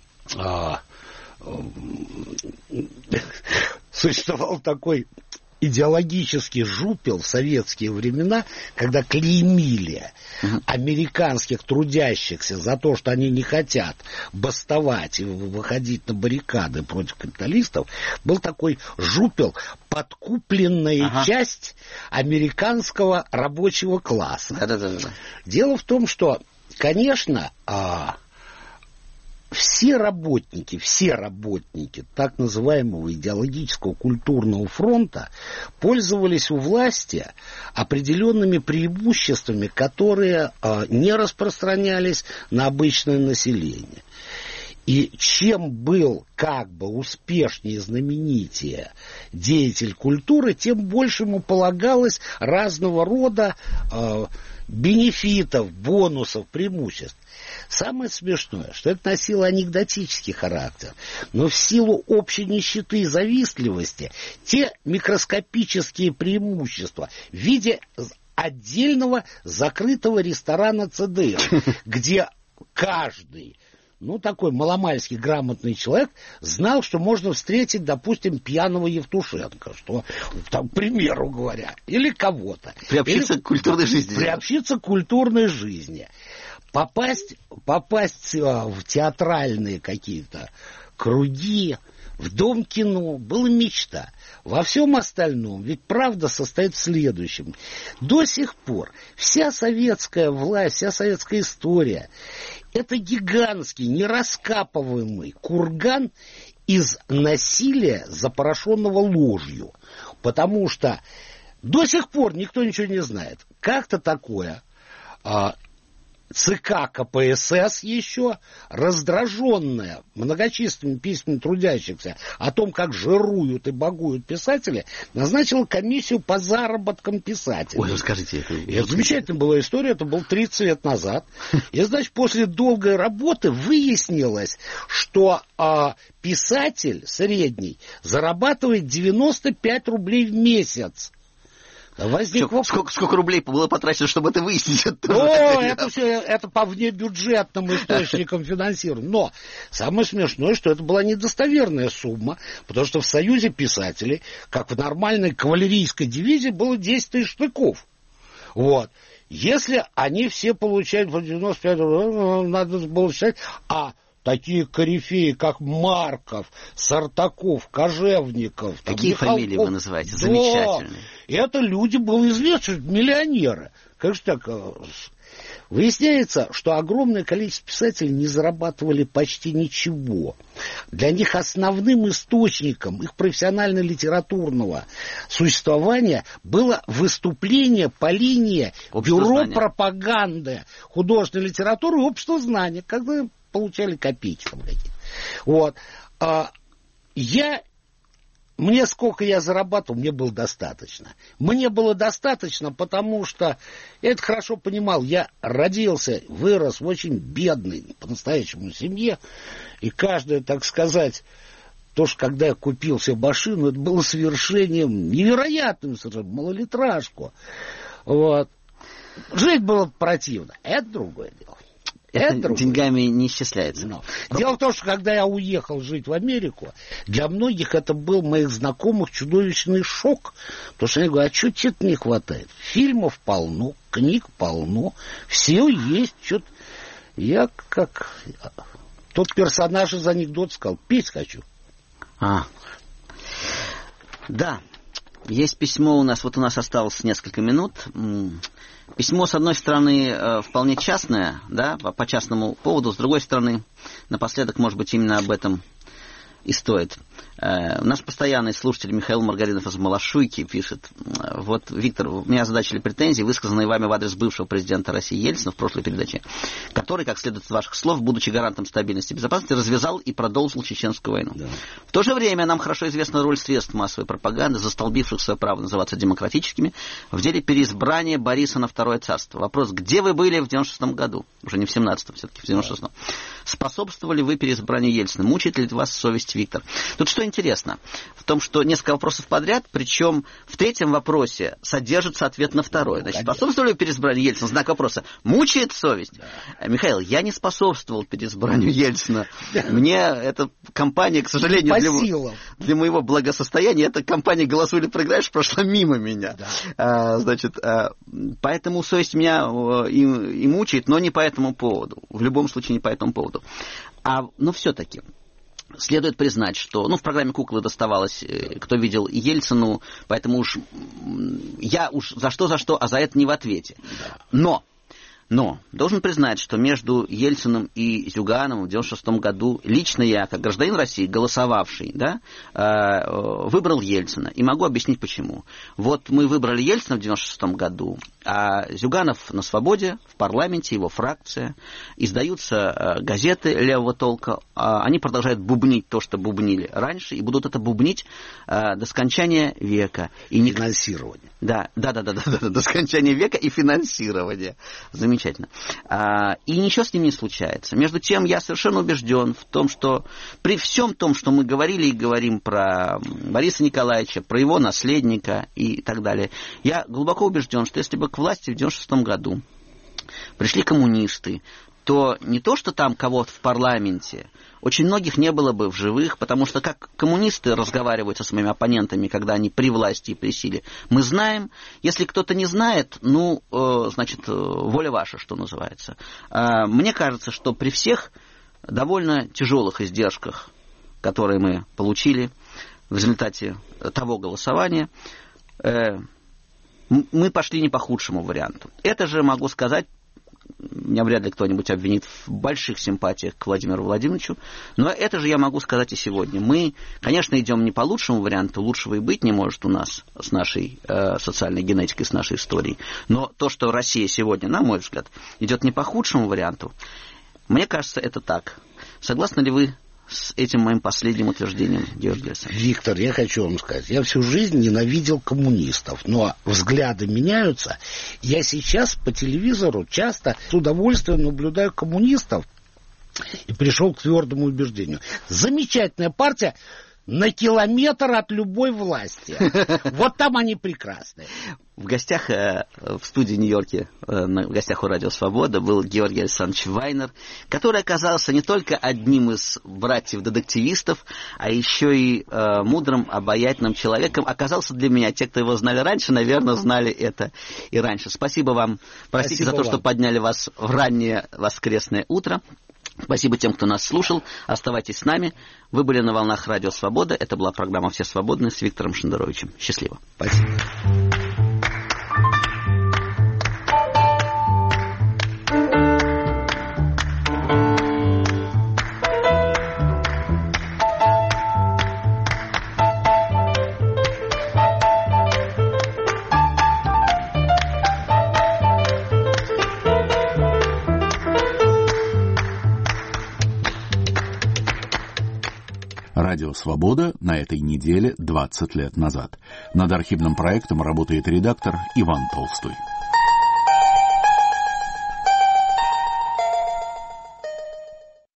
существовал такой идеологический жупел в советские времена, когда клеймили американских трудящихся за то, что они не хотят бастовать и выходить на баррикады против капиталистов, был такой жупел подкупленная часть американского рабочего класса. Дело в том, что, конечно, все работники так называемого идеологического культурного фронта пользовались у власти определенными преимуществами, которые не распространялись на обычное население. И чем был как бы успешнее и знаменитее деятель культуры, тем больше ему полагалось разного рода бенефитов, бонусов, преимуществ. Самое смешное, что это носило анекдотический характер, но в силу общей нищеты и завистливости те микроскопические преимущества в виде отдельного закрытого ресторана ЦДЛ, где каждый, такой маломальски грамотный человек знал, что можно встретить, допустим, пьяного Евтушенко, что, там, к примеру говоря, или кого-то. Приобщиться к культурной жизни. Приобщиться к культурной жизни. Попасть в театральные какие-то круги, в Дом кино была мечта. Во всем остальном ведь правда состоит в следующем. До сих пор вся советская власть, вся советская история — это гигантский, нераскапываемый курган из насилия, запорошенного ложью. Потому что до сих пор никто ничего не знает. Как-то такое ЦК КПСС еще, раздраженная многочисленными письмами трудящихся о том, как жируют и багуют писатели, назначила комиссию по заработкам писателей. Ой, расскажите. Это замечательная была история, это было 30 лет назад. И, значит, после долгой работы выяснилось, что писатель средний зарабатывает 95 рублей в месяц. Сколько рублей было потрачено, чтобы это выяснить? Это все, это по внебюджетным источникам финансирования. Но самое смешное, что это была недостоверная сумма, потому что в Союзе писателей, как в нормальной кавалерийской дивизии, было 10 тысяч штыков. Вот. Если они все получают по 95, надо было считать, такие корифеи, как Марков, Сартаков, Кожевников. Какие фамилии вы называете? Замечательные. Это люди были известны, миллионеры. Как же так? Выясняется, что огромное количество писателей не зарабатывали почти ничего. Для них основным источником их профессионально-литературного существования было выступление по линии Бюро пропаганды художественной литературы и общества знания, когда получали копейки там какие-то. Вот. Мне сколько я зарабатывал, мне было достаточно. Мне было достаточно, потому что я это хорошо понимал. Я родился, вырос в очень бедной, по-настоящему семье. И каждое, так сказать, то, что когда я купил себе машину, это было совершением невероятным, совершенно малолитражку. Вот. Жить было противно. Это другое дело. Это деньгами не исчисляется. Дело в том, что когда я уехал жить в Америку, для многих это был, моих знакомых, чудовищный шок. Потому что они говорят, а что тебе-то не хватает? Фильмов полно, книг полно, все есть. Что-то... Я как тот персонаж из анекдота сказал, петь хочу. Да, есть письмо у нас, вот у нас осталось несколько минут. Письмо, с одной стороны, вполне частное, да, по частному поводу, с другой стороны, напоследок, может быть, именно об этом и стоит. Наш постоянный слушатель Михаил Маргаринов из Малашуйки пишет: вот, Виктор, меня озадачили претензии, высказанные вами в адрес бывшего президента России Ельцина в прошлой передаче, который, как следует из ваших слов, будучи гарантом стабильности и безопасности, развязал и продолжил Чеченскую войну. Да. В то же время нам хорошо известна роль средств массовой пропаганды, застолбивших свое право называться демократическими, в деле переизбрания Бориса на Второе царство. Вопрос, где вы были в 96-м году? Уже не в 17-м, все-таки в 96-м. Способствовали вы переизбранию Ельцина? Мучает ли вас совесть, Виктор? Тут что интересно? В том, что несколько вопросов подряд, причем в третьем вопросе содержится ответ на второй. Значит, способствовали вы переизбранию Ельцина? Знак вопроса. Мучает совесть? Да. Михаил, я не способствовал переизбранию Ельцина. Мне эта кампания, к сожалению, для моего благосостояния, эта кампания «Голосуй или проиграешь» прошла мимо меня. Да. Значит, поэтому совесть меня и мучает, но не по этому поводу. В любом случае, не по этому поводу. Но все-таки следует признать, что, в программе «Куклы» доставалось, кто видел, Ельцину, поэтому уж я за что, а за это не в ответе. Но должен признать, что между Ельциным и Зюгановым в 1996 году лично я, как гражданин России, голосовавший, выбрал Ельцина. И могу объяснить, почему. Вот мы выбрали Ельцина в 1996 году, а Зюганов на свободе, в парламенте, его фракция, издаются газеты левого толка, они продолжают бубнить то, что бубнили раньше, и будут это бубнить до скончания века. И финансирование. Да, до скончания века и финансирование. Замечательно. И ничего с ним не случается. Между тем, я совершенно убежден в том, что при всем том, что мы говорили и говорим про Бориса Николаевича, про его наследника и так далее, я глубоко убежден, что если бы к власти в 1996 году пришли коммунисты, то не то, что там кого-то в парламенте, очень многих не было бы в живых, потому что как коммунисты разговаривают со своими оппонентами, когда они при власти и при силе, мы знаем. Если кто-то не знает, значит, воля ваша, что называется. Мне кажется, что при всех довольно тяжелых издержках, которые мы получили в результате того голосования, мы пошли не по худшему варианту. Это же могу сказать, меня вряд ли кто-нибудь обвинит в больших симпатиях к Владимиру Владимировичу, но это же я могу сказать и сегодня. Мы, конечно, идем не по лучшему варианту, лучшего и быть не может у нас с нашей социальной генетикой, с нашей историей, но то, что Россия сегодня, на мой взгляд, идет не по худшему варианту, мне кажется, это так. Согласны ли вы с этим моим последним утверждением, Георгий Александрович? Виктор, я хочу вам сказать, я всю жизнь ненавидел коммунистов, но взгляды меняются. Я сейчас по телевизору часто с удовольствием наблюдаю коммунистов и пришел к твердому убеждению. Замечательная партия, на километр от любой власти. Вот там они прекрасны. В гостях в студии Нью-Йорке, в гостях у «Радио Свобода» был Георгий Александрович Вайнер, который оказался не только одним из братьев-детективистов, а еще и мудрым, обаятельным человеком. Оказался для меня. Те, кто его знали раньше, наверное, знали это и раньше. Спасибо вам. Простите за то, что подняли вас в раннее воскресное утро. Спасибо тем, кто нас слушал. Оставайтесь с нами. Вы были на волнах «Радио Свобода». Это была программа «Все свободны» с Виктором Шендеровичем. Счастливо. Спасибо. «Радио Свобода» на этой неделе 20 лет назад. Над архивным проектом работает редактор Иван Толстой.